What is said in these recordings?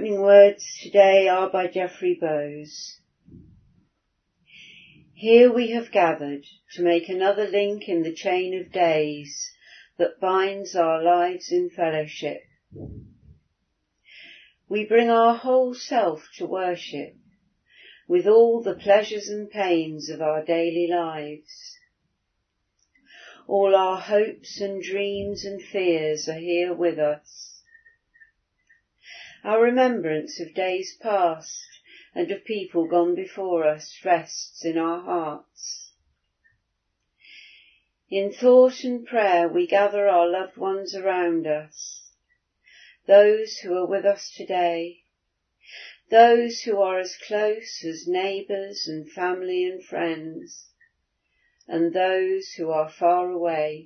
opening words today are by Geoffrey Bowes. Here we have gathered to make another link in the chain of days that binds our lives in fellowship. We bring our whole self to worship, with all the pleasures and pains of our daily lives. All our hopes and dreams and fears are here with us. Our remembrance of days past and of people gone before us rests in our hearts. In thought and prayer we gather our loved ones around us, those who are with us today, those who are as close as neighbours and family and friends, and those who are far away.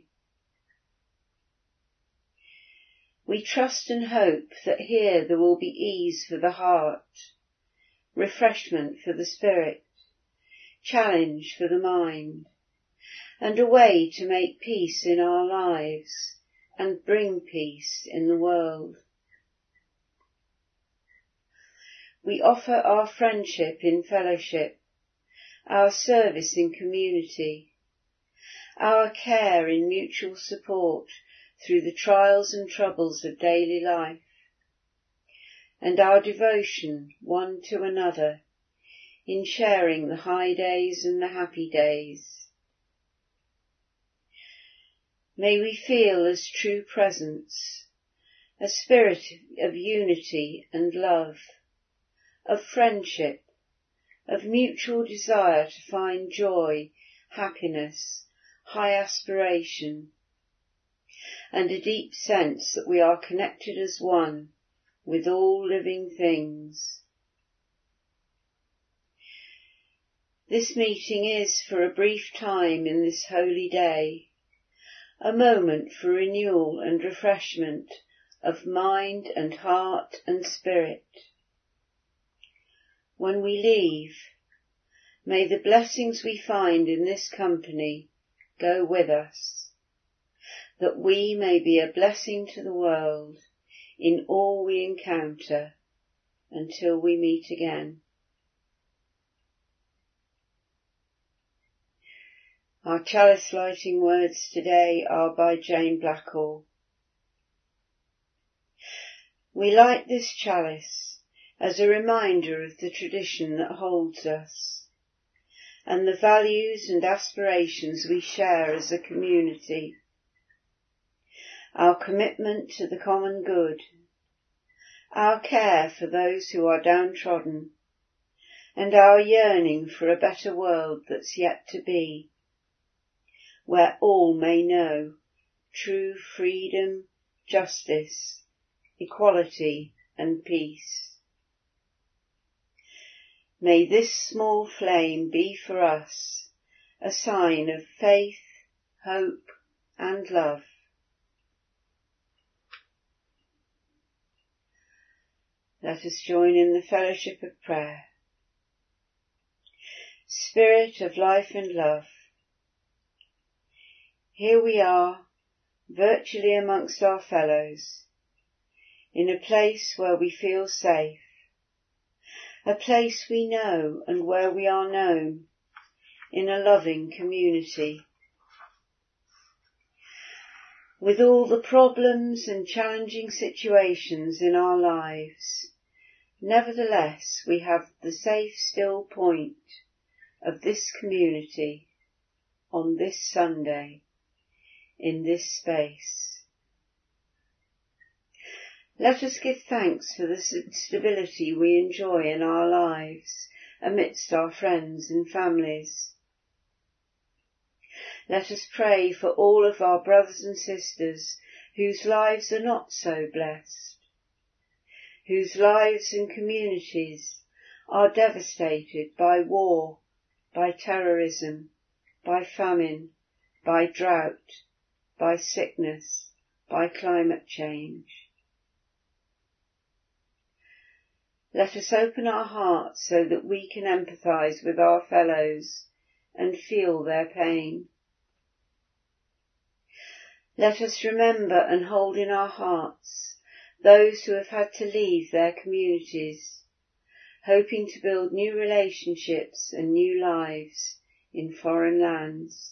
We trust and hope that here there will be ease for the heart, refreshment for the spirit, challenge for the mind, and a way to make peace in our lives and bring peace in the world. We offer our friendship in fellowship, our service in community, our care in mutual support through the trials and troubles of daily life, and our devotion one to another in sharing the high days and the happy days. May we feel as true presence, a spirit of unity and love, of friendship, of mutual desire to find joy, happiness, high aspiration, and a deep sense that we are connected as one with all living things. This meeting is for a brief time in this holy day, a moment for renewal and refreshment of mind and heart and spirit. When we leave, may the blessings we find in this company go with us, that we may be a blessing to the world in all we encounter until we meet again. Our chalice lighting words today are by Jane Blackall. We light this chalice as a reminder of the tradition that holds us and the values and aspirations we share as a community. Our commitment to the common good, our care for those who are downtrodden, and our yearning for a better world that's yet to be, where all may know true freedom, justice, equality and peace. May this small flame be for us a sign of faith, hope and love. Let us join in the fellowship of prayer. Spirit of life and love, here we are, virtually amongst our fellows, in a place where we feel safe, a place we know and where we are known, in a loving community. With all the problems and challenging situations in our lives, nevertheless we have the safe still point of this community on this Sunday, in this space. Let us give thanks for the stability we enjoy in our lives amidst our friends and families. Let us pray for all of our brothers and sisters whose lives are not so blessed, whose lives and communities are devastated by war, by terrorism, by famine, by drought, by sickness, by climate change. Let us open our hearts so that we can empathise with our fellows and feel their pain. Let us remember and hold in our hearts those who have had to leave their communities, hoping to build new relationships and new lives in foreign lands.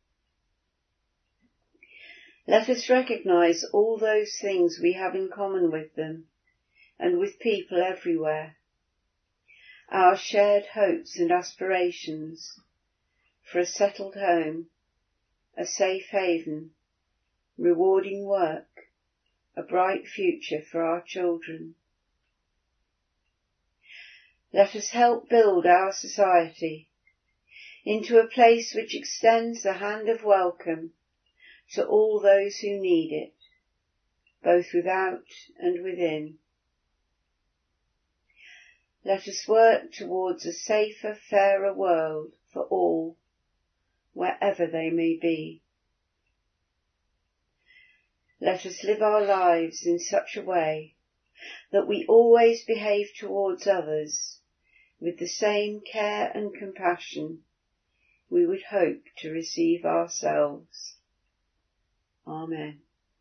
Let us recognise all those things we have in common with them and with people everywhere. Our shared hopes and aspirations for a settled home, a safe haven, rewarding work, a bright future for our children. Let us help build our society into a place which extends the hand of welcome to all those who need it, both without and within. Let us work towards a safer, fairer world for all, wherever they may be. Let us live our lives in such a way that we always behave towards others with the same care and compassion we would hope to receive ourselves. Amen.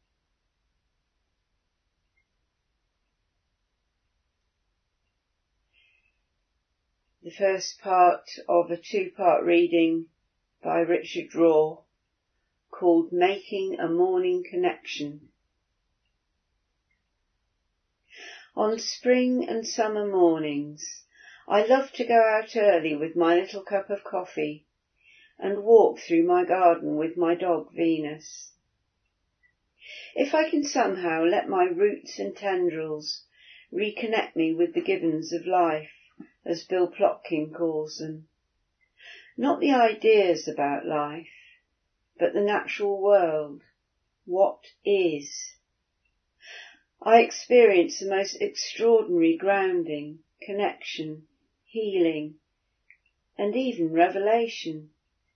The first part of a two-part reading by Richard Rohr, called Making a Morning Connection. On spring and summer mornings, I love to go out early with my little cup of coffee and walk through my garden with my dog Venus. If I can somehow let my roots and tendrils reconnect me with the givens of life, as Bill Plotkin calls them, not the ideas about life, but the natural world, what is, I experience the most extraordinary grounding, connection, healing, and even revelation.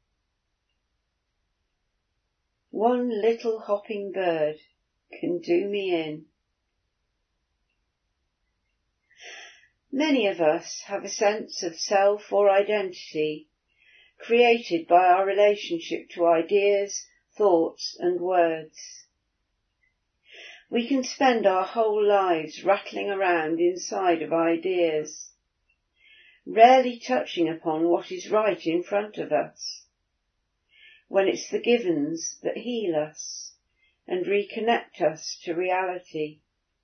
One little hopping bird can do me in. Many of us have a sense of self or identity created by our relationship to ideas, thoughts and words. We can spend our whole lives rattling around inside of ideas, rarely touching upon what is right in front of us, when it's the givens that heal us and reconnect us to reality.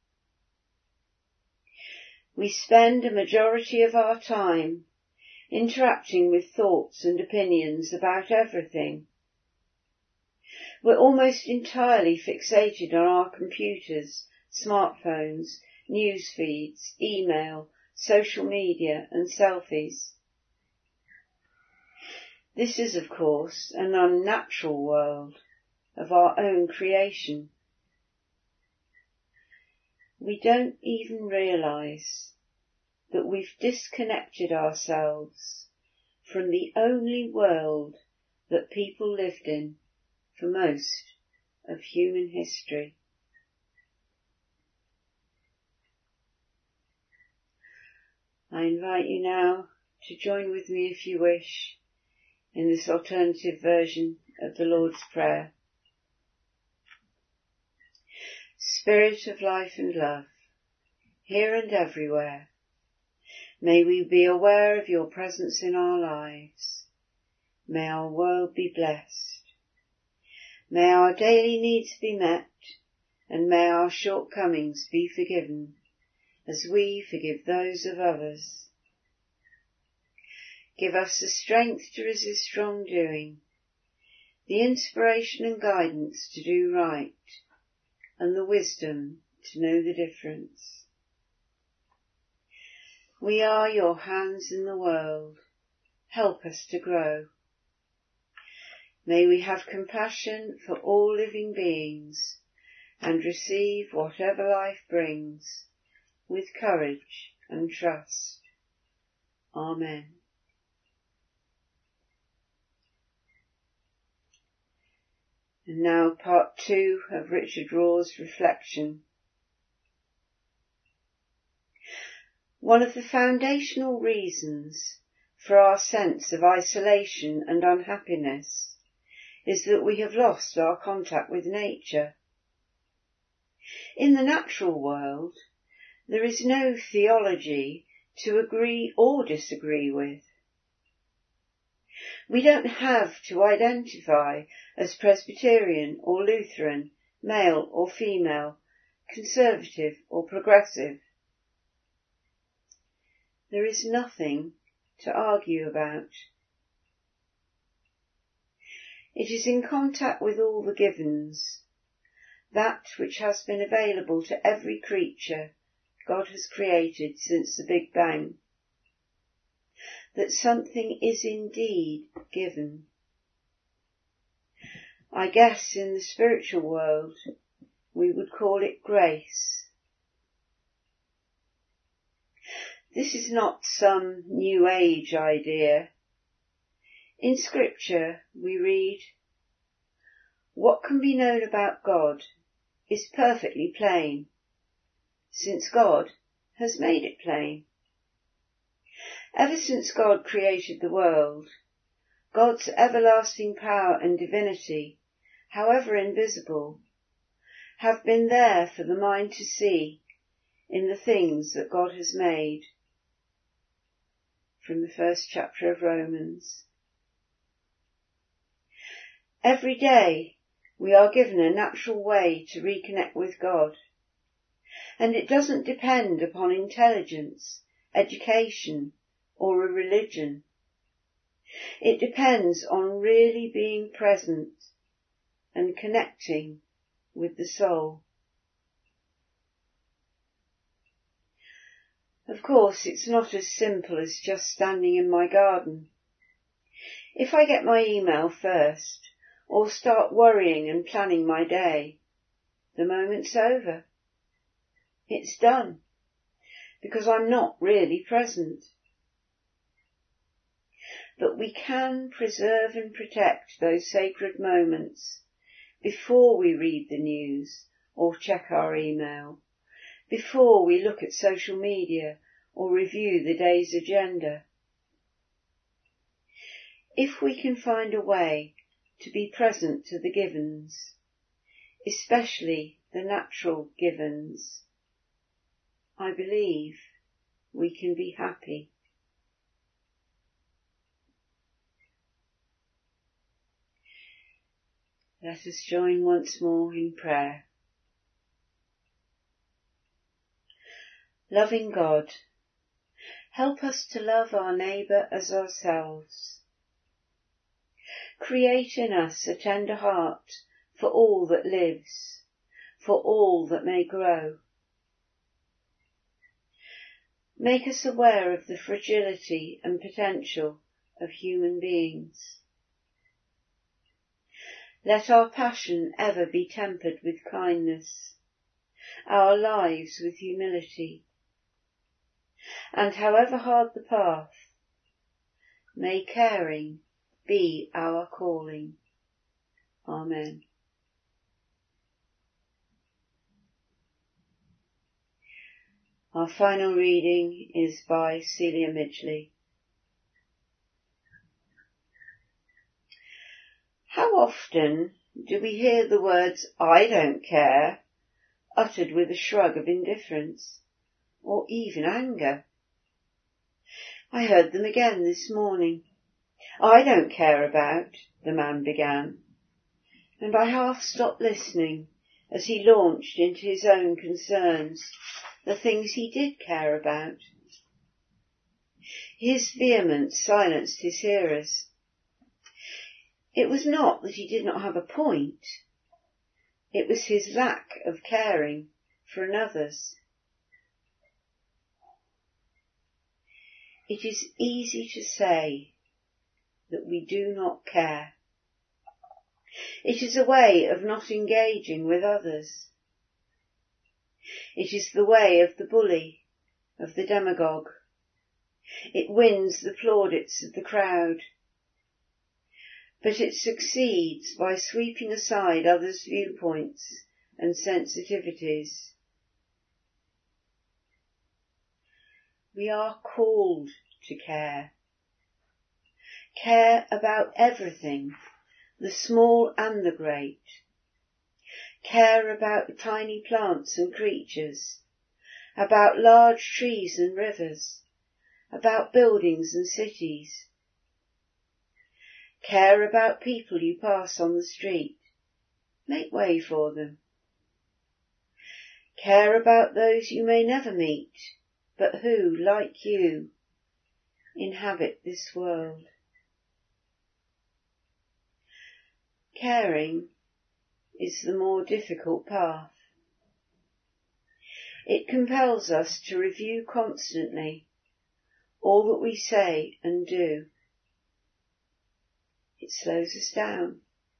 We spend a majority of our time interacting with thoughts and opinions about everything. We're almost entirely fixated on our computers, smartphones, news feeds, email, social media and selfies. This is, of course, an unnatural world of our own creation. We don't even realise that we've disconnected ourselves from the only world that people lived in for most of human history. I invite you now to join with me, if you wish, in this alternative version of the Lord's Prayer. Spirit of life and love, here and everywhere, may we be aware of your presence in our lives. May our world be blessed. May our daily needs be met, and may our shortcomings be forgiven, as we forgive those of others. Give us the strength to resist wrongdoing, the inspiration and guidance to do right, and the wisdom to know the difference. We are your hands in the world. Help us to grow. May we have compassion for all living beings and receive whatever life brings with courage and trust. Amen. And now part 2 of Richard Rohr's reflection. One of the foundational reasons for our sense of isolation and unhappiness is that we have lost our contact with nature. In the natural world, there is no theology to agree or disagree with. We don't have to identify as Presbyterian or Lutheran, male or female, conservative or progressive. There is nothing to argue about. It is in contact with all the givens, that which has been available to every creature God has created since the Big Bang, that something is indeed given. I guess in the spiritual world we would call it grace. This is not some New Age idea. In Scripture we read, "What can be known about God is perfectly plain, since God has made it plain." Ever since God created the world, God's everlasting power and divinity, however invisible, have been there for the mind to see in the things that God has made. From the first chapter of Romans. Every day we are given a natural way to reconnect with God, and it doesn't depend upon intelligence, education, or a religion. It depends on really being present and connecting with the soul. Of course, it's not as simple as just standing in my garden. If I get my email first, or start worrying and planning my day, the moment's over. It's done, because I'm not really present. But we can preserve and protect those sacred moments before we read the news or check our email, before we look at social media or review the day's agenda. If we can find a way to be present to the givens, especially the natural givens, I believe we can be happy. Let us join once more in prayer. Loving God, help us to love our neighbour as ourselves. Create in us a tender heart for all that lives, for all that may grow. Make us aware of the fragility and potential of human beings. Let our passion ever be tempered with kindness, our lives with humility, and however hard the path, may caring be our calling. Amen. Our final reading is by Celia Midgley. How often do we hear the words "I don't care" uttered with a shrug of indifference, or even anger? I heard them again this morning. "I don't care about," the man began, and I half stopped listening as he launched into his own concerns, the things he did care about. His vehemence silenced his hearers. It was not that he did not have a point. It was his lack of caring for another's. It is easy to say that we do not care. It is a way of not engaging with others. It is the way of the bully, of the demagogue. It wins the plaudits of the crowd. But it succeeds by sweeping aside others' viewpoints and sensitivities. We are called to care. Care about everything, the small and the great. Care about the tiny plants and creatures, about large trees and rivers, about buildings and cities. Care about people you pass on the street. Make way for them. Care about those you may never meet, but who, like you, inhabit this world. Caring is the more difficult path. It compels us to review constantly all that we say and do. It slows us down.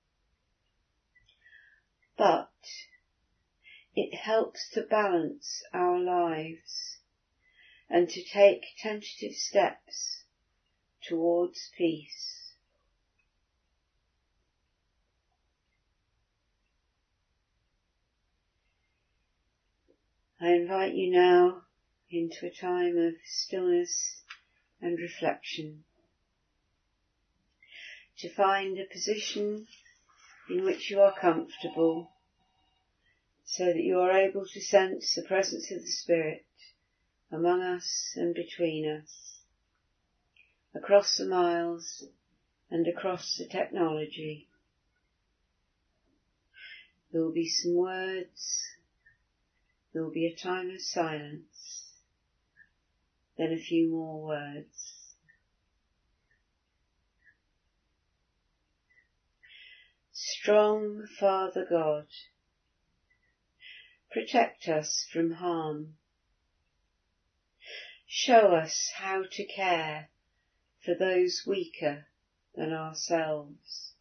But it helps to balance our lives and to take tentative steps towards peace. I invite you now into a time of stillness and reflection, to find a position in which you are comfortable, so that you are able to sense the presence of the Spirit among us and between us, across the miles and across the technology. There will be some words, there will be a time of silence, then a few more words. Strong Father God, protect us from harm. Show us how to care for those weaker than ourselves.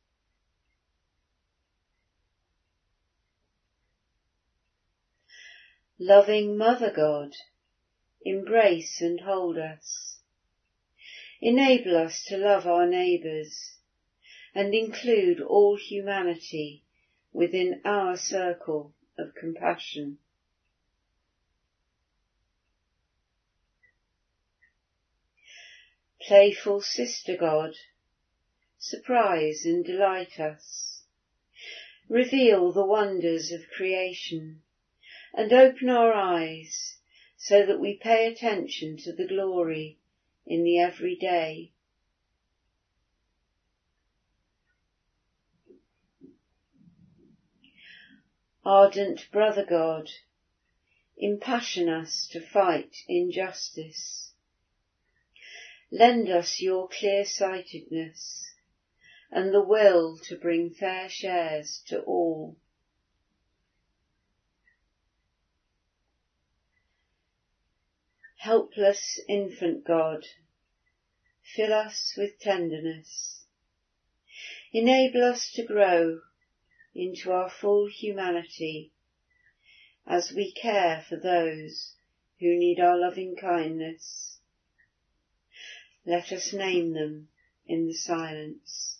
Loving Mother God, embrace and hold us. Enable us to love our neighbours and include all humanity within our circle of compassion. Playful Sister God, surprise and delight us. Reveal the wonders of creation and open our eyes so that we pay attention to the glory in the everyday. Ardent Brother God, impassion us to fight injustice. Lend us your clear-sightedness and the will to bring fair shares to all. Helpless Infant God, fill us with tenderness. Enable us to grow into our full humanity as we care for those who need our loving kindness. Let us name them in the silence.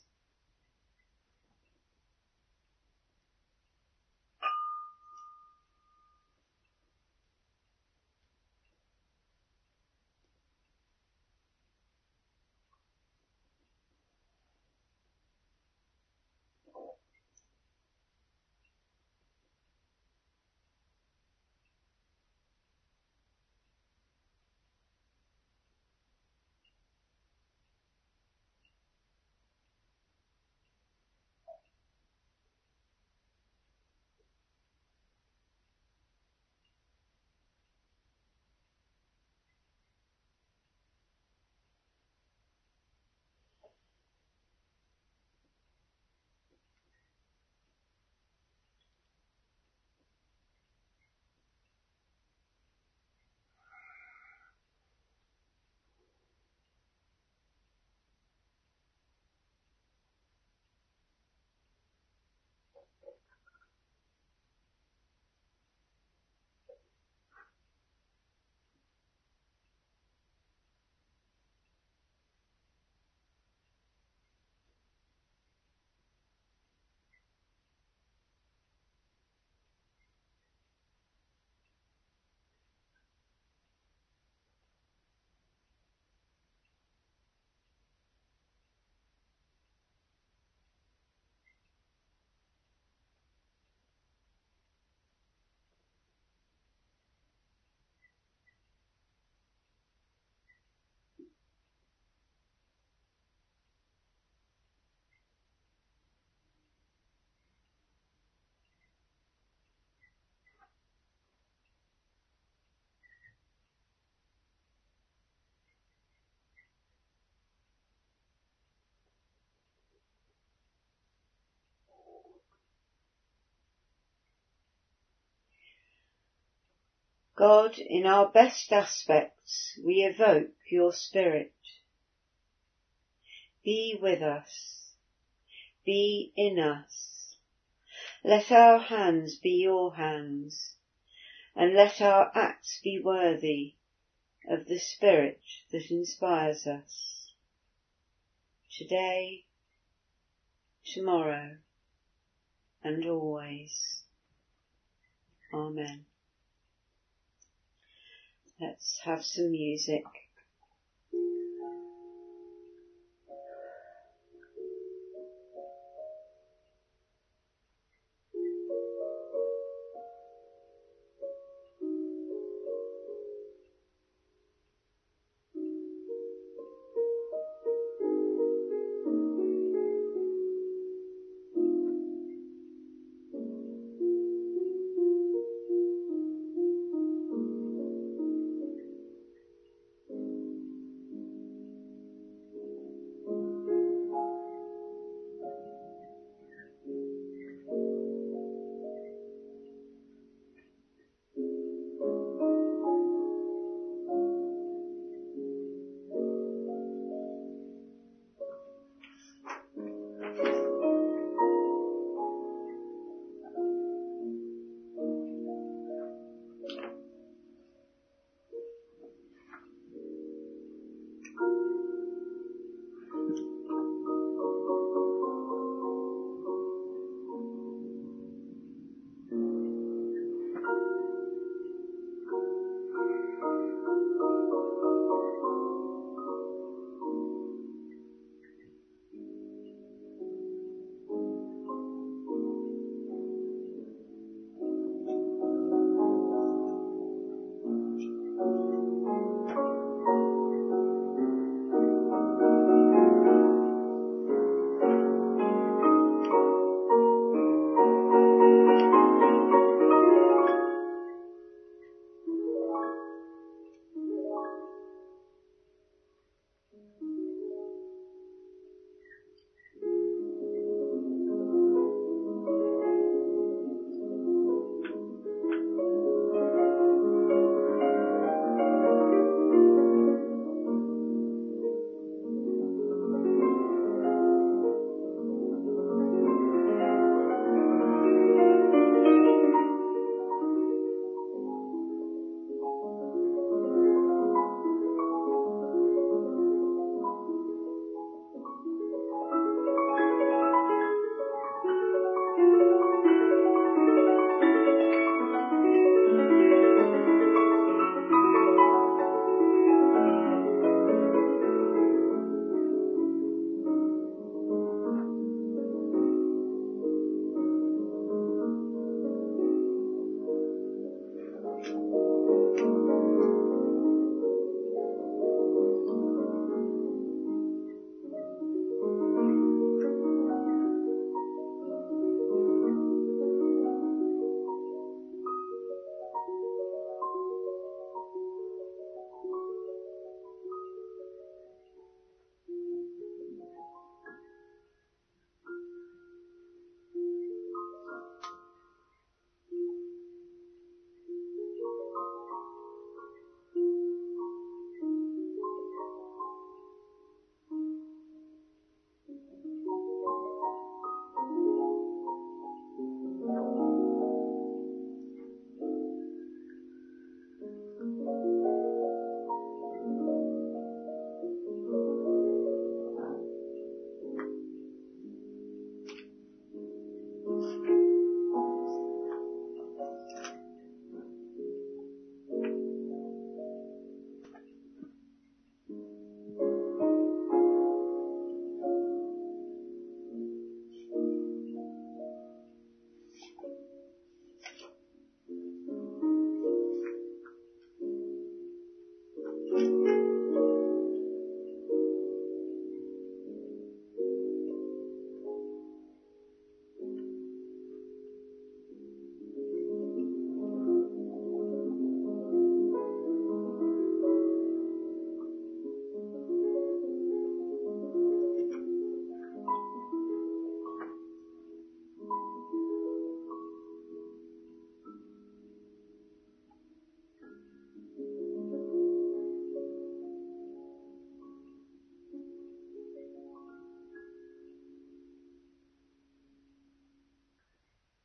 God, in our best aspects, we evoke your Spirit. Be with us. Be in us. Let our hands be your hands, and let our acts be worthy of the Spirit that inspires us. Today, tomorrow, and always. Amen. Let's have some music.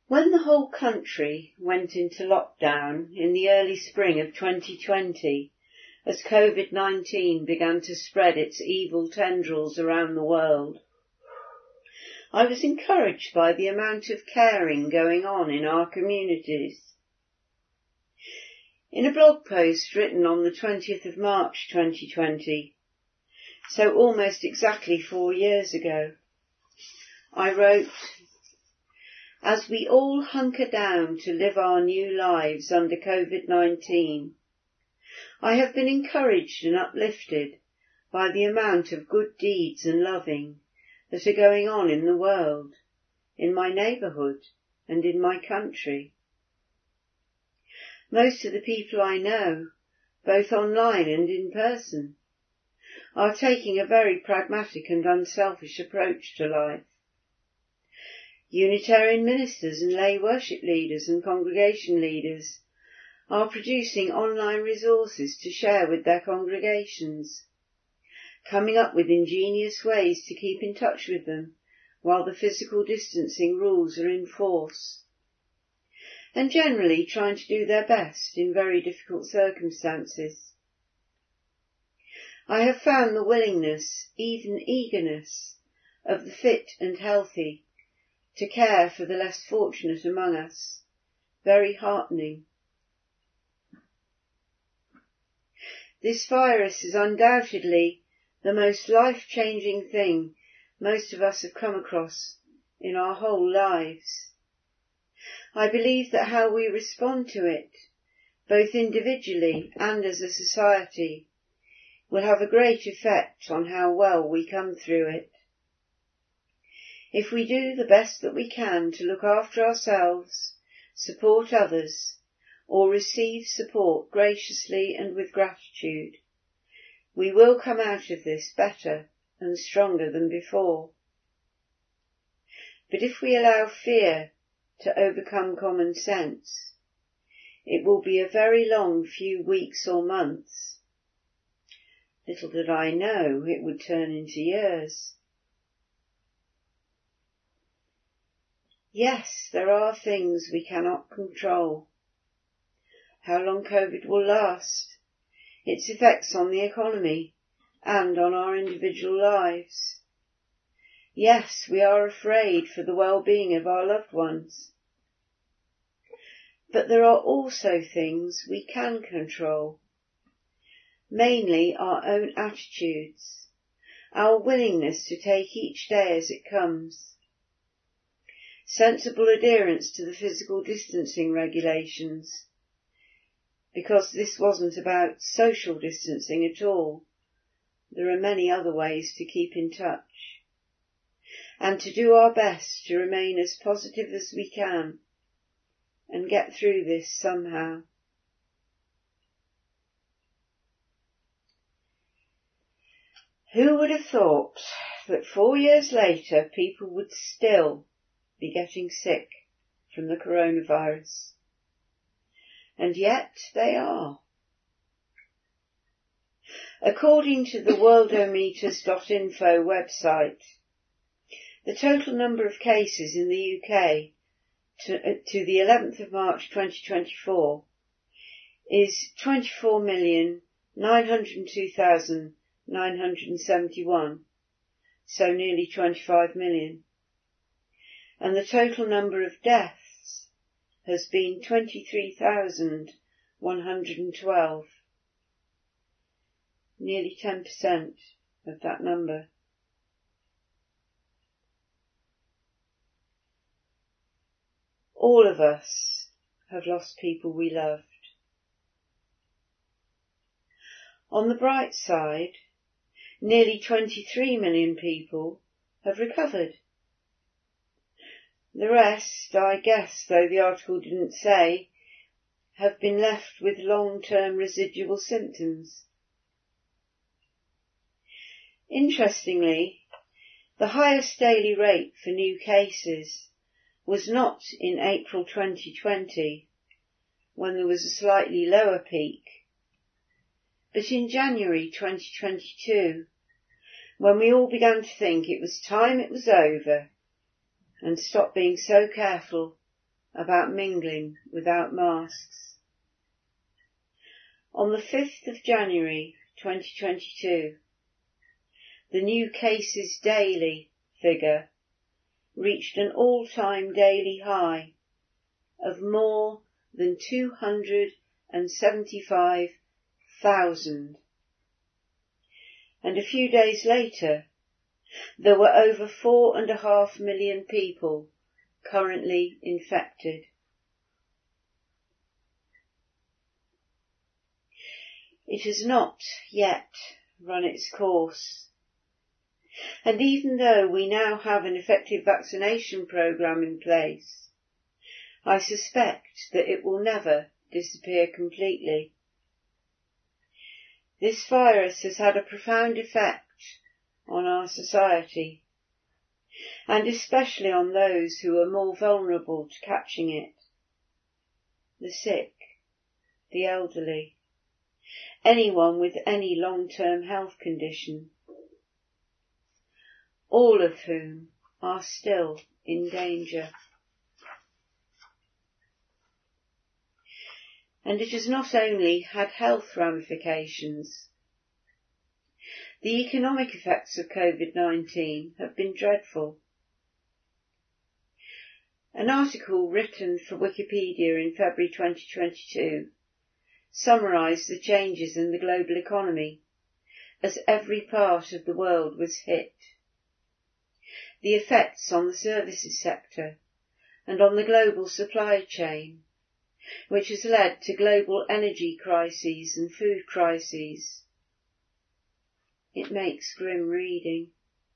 When the whole country went into lockdown in the early spring of 2020, as COVID-19 began to spread its evil tendrils around the world, I was encouraged by the amount of caring going on in our communities. In a blog post written on the 20th of March 2020, so almost exactly 4 years ago, I wrote, "As we all hunker down to live our new lives under COVID-19, I have been encouraged and uplifted by the amount of good deeds and loving that are going on in the world, in my neighbourhood and in my country. Most of the people I know, both online and in person, are taking a very pragmatic and unselfish approach to life. Unitarian ministers and lay worship leaders and congregation leaders are producing online resources to share with their congregations, coming up with ingenious ways to keep in touch with them while the physical distancing rules are in force, and generally trying to do their best in very difficult circumstances. I have found the willingness, even eagerness, of the fit and healthy to care for the less fortunate among us very heartening. This virus is undoubtedly the most life-changing thing most of us have come across in our whole lives. I believe that how we respond to it, both individually and as a society, will have a great effect on how well we come through it. If we do the best that we can to look after ourselves, support others, or receive support graciously and with gratitude, we will come out of this better and stronger than before. But if we allow fear to overcome common sense, it will be a very long few weeks or months. Little did I know it would turn into years. Yes, there are things we cannot control. How long COVID will last, its effects on the economy and on our individual lives. Yes, we are afraid for the well-being of our loved ones. But there are also things we can control, mainly our own attitudes, our willingness to take each day as it comes, sensible adherence to the physical distancing regulations, because this wasn't about social distancing at all. There are many other ways to keep in touch, and to do our best to remain as positive as we can and get through this somehow. Who would have thought that 4 years later people would still be getting sick from the coronavirus? And yet they are. According to the worldometers.info website, the total number of cases in the UK to the 11th of March 2024 is 24,902,971, so nearly 25 million. And the total number of deaths has been 23,112, nearly 10% of that number. All of us have lost people we loved. On the bright side, nearly 23 million people have recovered. The rest, I guess, though the article didn't say, have been left with long-term residual symptoms. Interestingly, the highest daily rate for new cases was not in April 2020, when there was a slightly lower peak, but in January 2022, when we all began to think it was time it was over and stop being so careful about mingling without masks. On the 5th of January 2022, the new cases daily figure reached an all-time daily high of more than 275,000. And a few days later, there were over 4.5 million people currently infected. It has not yet run its course. And even though we now have an effective vaccination programme in place, I suspect that it will never disappear completely. This virus has had a profound effect on our society, and especially on those who are more vulnerable to catching it: the sick, the elderly, anyone with any long-term health condition, all of whom are still in danger. And it has not only had health ramifications. The economic effects of COVID-19 have been dreadful. An article written for Wikipedia in February 2022 summarised the changes in the global economy as every part of the world was hit. The effects on the services sector and on the global supply chain, which has led to global energy crises and food crises. It makes grim reading.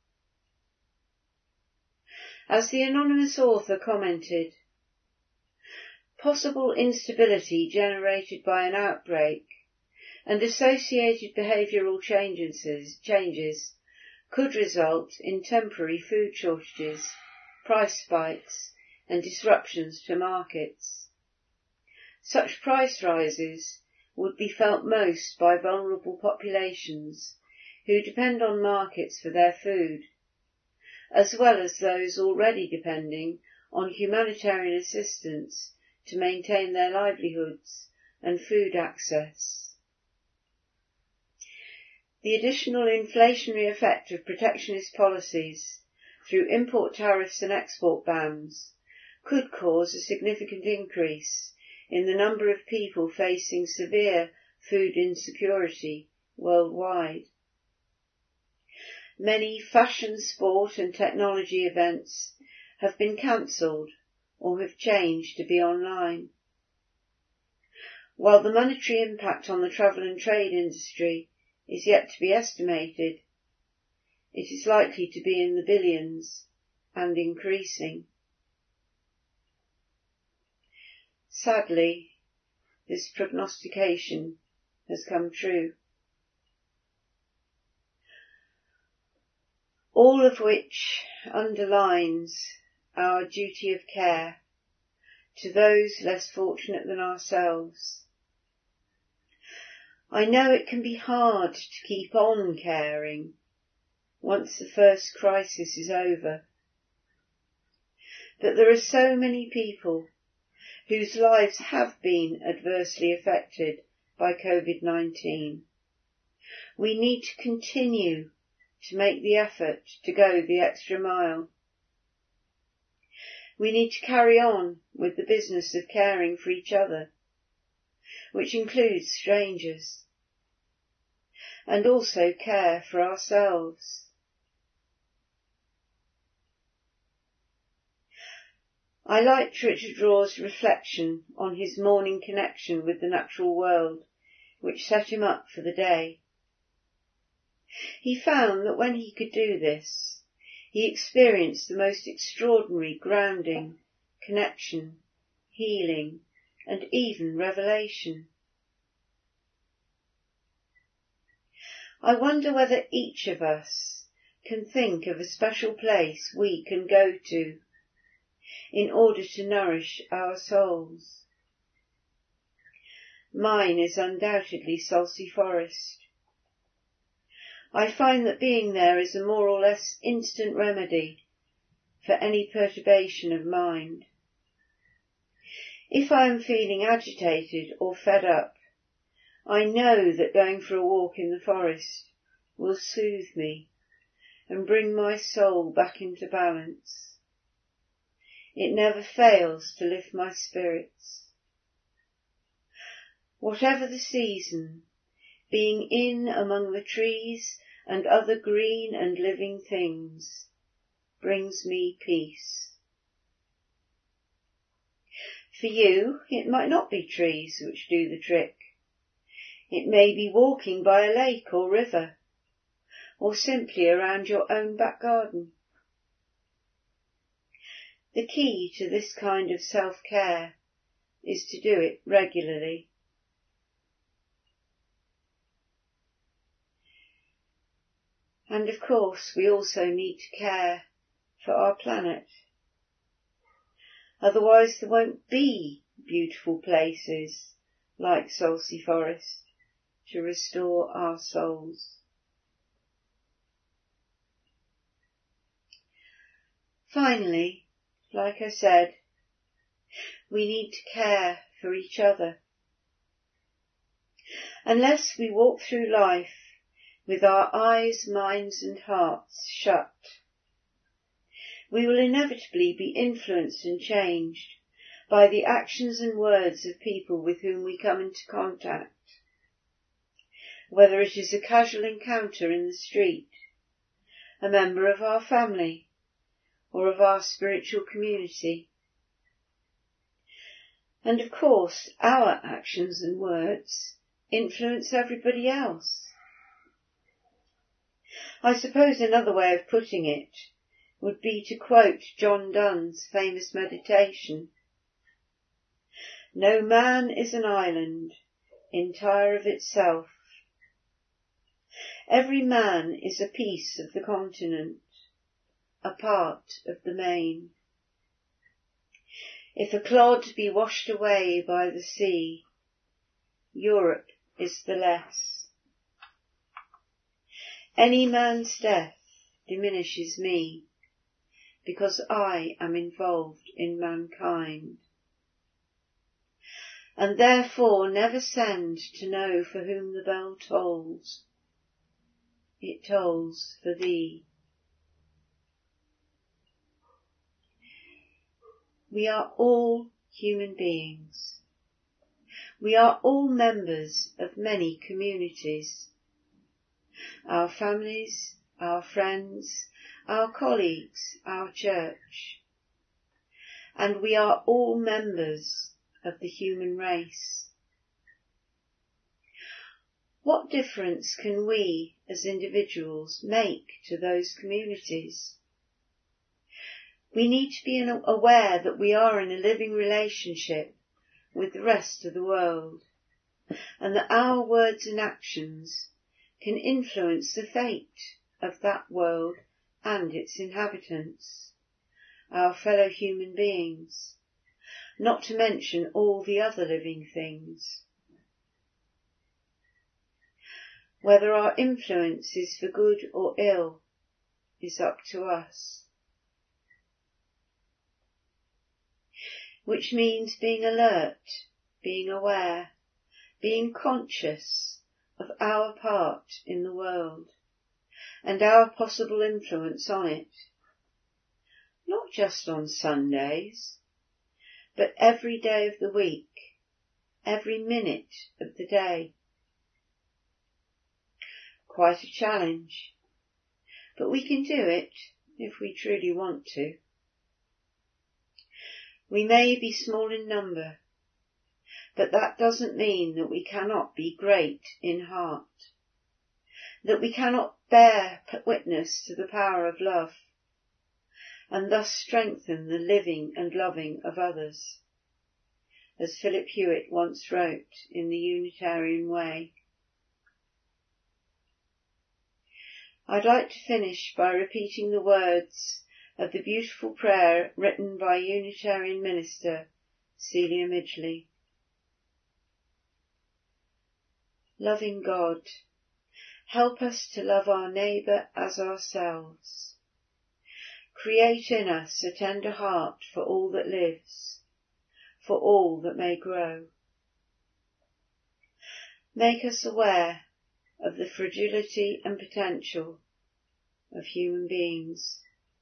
As the anonymous author commented, possible instability generated by an outbreak and associated behavioural changes could result in temporary food shortages, price spikes and disruptions to markets. Such price rises would be felt most by vulnerable populations who depend on markets for their food, as well as those already depending on humanitarian assistance to maintain their livelihoods and food access. The additional inflationary effect of protectionist policies through import tariffs and export bans could cause a significant increase in the number of people facing severe food insecurity worldwide. Many fashion, sport and technology events have been cancelled or have changed to be online. While the monetary impact on the travel and trade industry is yet to be estimated, it is likely to be in the billions and increasing. Sadly, this prognostication has come true. All of which underlines our duty of care to those less fortunate than ourselves. I know it can be hard to keep on caring once the first crisis is over, but there are so many people whose lives have been adversely affected by COVID-19. We need to continue to make the effort to go the extra mile. We need to carry on with the business of caring for each other, which includes strangers, and also care for ourselves. I liked Richard Rohr's reflection on his morning connection with the natural world, which set him up for the day. He found that when he could do this, he experienced the most extraordinary grounding, connection, healing, and even revelation. I wonder whether each of us can think of a special place we can go to in order to nourish our souls. Mine is undoubtedly Salsey Forest. I find that being there is a more or less instant remedy for any perturbation of mind. If I am feeling agitated or fed up, I know that going for a walk in the forest will soothe me and bring my soul back into balance. It never fails to lift my spirits. Whatever the season, being in among the trees and other green and living things brings me peace. For you, it might not be trees which do the trick. It may be walking by a lake or river, or simply around your own back garden. The key to this kind of self-care is to do it regularly. And of course, we also need to care for our planet. Otherwise there won't be beautiful places like Salsey Forest to restore our souls. Finally, like I said, we need to care for each other. Unless we walk through life with our eyes, minds and hearts shut, we will inevitably be influenced and changed by the actions and words of people with whom we come into contact, whether it is a casual encounter in the street, a member of our family, or of our spiritual community. And of course, our actions and words influence everybody else. I suppose another way of putting it would be to quote John Donne's famous meditation. No man is an island, entire of itself. Every man is a piece of the continent, a part of the main. If a clod be washed away by the sea, Europe is the less. Any man's death diminishes me, because I am involved in mankind. And therefore never send to know for whom the bell tolls. It tolls for thee. We are all human beings. We are all members of many communities. Our families, our friends, our colleagues, our church. And we are all members of the human race. What difference can we as individuals make to those communities? We need to be aware that we are in a living relationship with the rest of the world, and that our words and actions can influence the fate of that world and its inhabitants, our fellow human beings, not to mention all the other living things. Whether our influence is for good or ill is up to us. Which means being alert, being aware, being conscious of our part in the world and our possible influence on it, not just on Sundays, but every day of the week, every minute of the day. Quite a challenge, but we can do it if we truly want to. We may be small in number, but that doesn't mean that we cannot be great in heart, that we cannot bear witness to the power of love, and thus strengthen the living and loving of others, as Philip Hewitt once wrote in The Unitarian Way. I'd like to finish by repeating the words of the beautiful prayer written by Unitarian minister Celia Midgley. Loving God, help us to love our neighbour as ourselves. Create in us a tender heart for all that lives, for all that may grow. Make us aware of the fragility and potential of human beings.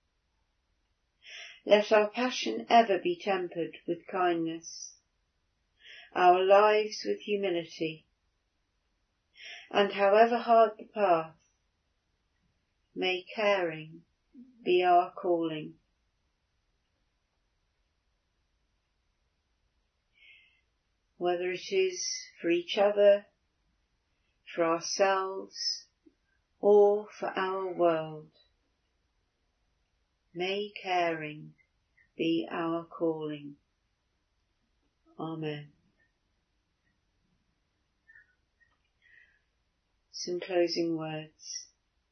Let our passion ever be tempered with kindness, our lives with humility, and however hard the path, may caring be our calling. Whether it is for each other, for ourselves, or for our world, may caring be our calling. Amen. Some closing words.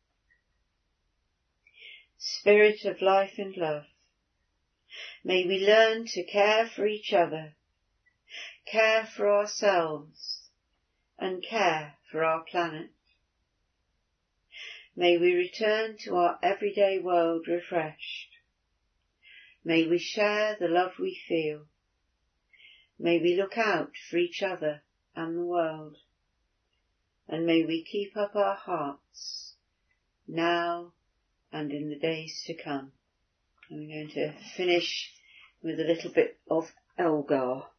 Spirit of life and love, may we learn to care for each other, care for ourselves, and care for our planet. May we return to our everyday world refreshed. May we share the love we feel. May we look out for each other and the world. And may we keep up our hearts now and in the days to come. And we're going to finish with a little bit of Elgar.